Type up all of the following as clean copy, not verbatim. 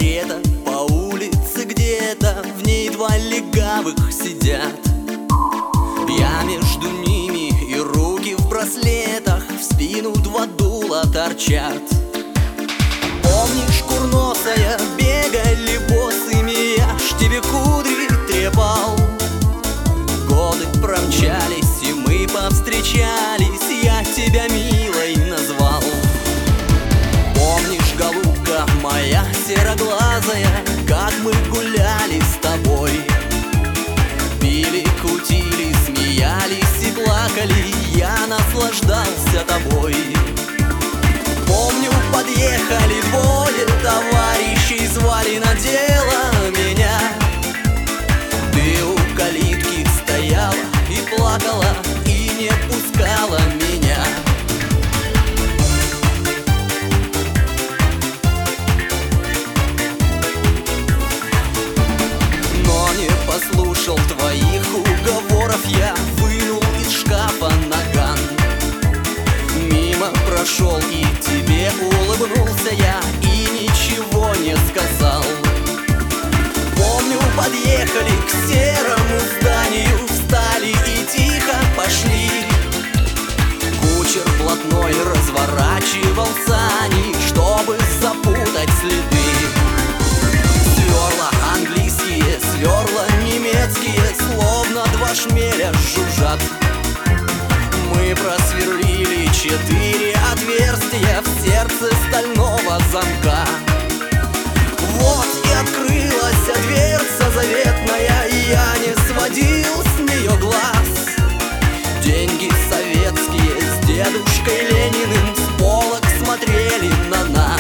карета по улице где-то, в ней два легавых сидят. Я между ними, и руки в браслетах, в спину два дула торчат. Помнишь, курносая, бегали босыми, я ж тебе кудри трепал. Годы промчались, и мы повстречались, я тебя милой назвал. Помнишь, голубка моя сероглазая, как мы гуляли с тобой? Пили, кутили, смеялись и плакали, я наслаждался тобой. Помню, подъехали двое товарищей, звали на дело меня. Ты у калитки стояла и плакала, и не пускала меня. Но не послушал твоих уговоров, я вынул из шкафа наган. Мимо прошел и тебе улыбнулся я, и ничего не сказал. Помню, подъехали к серому зданию, встали и тихо пошли. Кучер блатной разворачивал сани, чтобы запутать следы. Сверла английские, сверла немецкие, словно два шмеля жужжат. Мы просверлили 4 отверстия в сердце стального замка. Вот и открылась дверца заветная, и я не сводил с нее глаз. Деньги советские с дедушкой Лениным с полок смотрели на нас.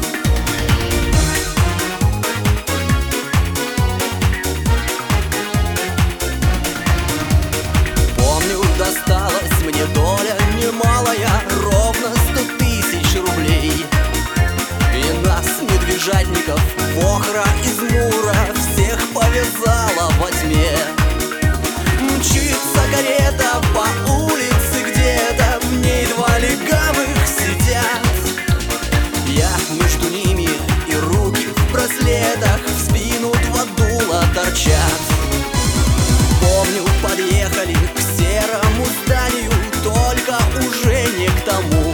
Помню, досталась мне доля немалая, ровно 100 тысяч рублей. И нас, медвежатников, вохра из Мура, всех повязала во тьме. Мчится карета по улице где-то, в ней два легавых сидят. Я между ними, и руки в браслетах, в спину два дула торчат. Помню, подъехали к серому зданию, только уже не к тому.